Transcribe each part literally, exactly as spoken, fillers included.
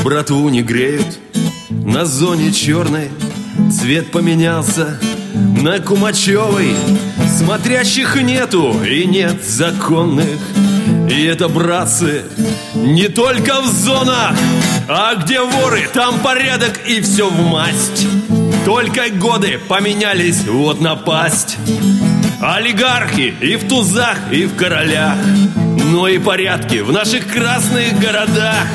братву не греют. На зоне черной цвет поменялся на Кумачевой. Смотрящих нету и нет законных. И это, братцы, не только в зонах. А где воры, там порядок и все в масть. Только годы поменялись, вот напасть. Олигархи и в тузах, и в королях. Но и порядки в наших красных городах.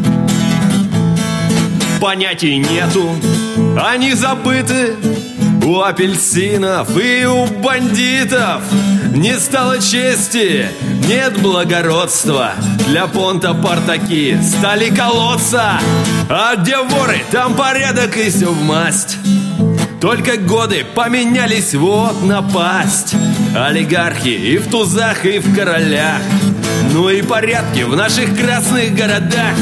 Понятий нету, они забыты у апельсинов и у бандитов. Не стало чести, нет благородства. Для понта партаки стали колоться. А где воры, там порядок и все в масть. Только годы поменялись, вот напасть. Олигархи и в тузах, и в королях. Ну и порядки в наших красных городах.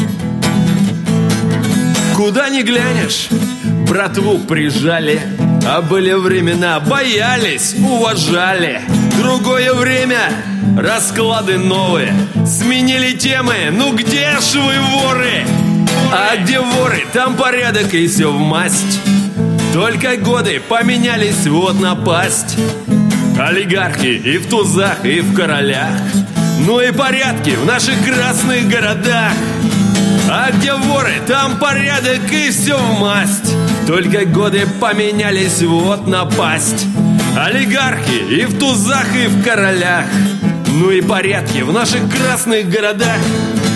Куда ни глянешь, братву прижали. А были времена, боялись, уважали. Другое время, расклады новые. Сменили темы, ну где ж вы, воры? А где воры, там порядок и все в масть. Только годы поменялись, вот напасть. Олигархи и в тузах, и в королях. Ну и порядки в наших красных городах. А где воры, там порядок и все в масть. Только годы поменялись, вот напасть. Олигархи и в тузах, и в королях. Ну и порядки в наших красных городах.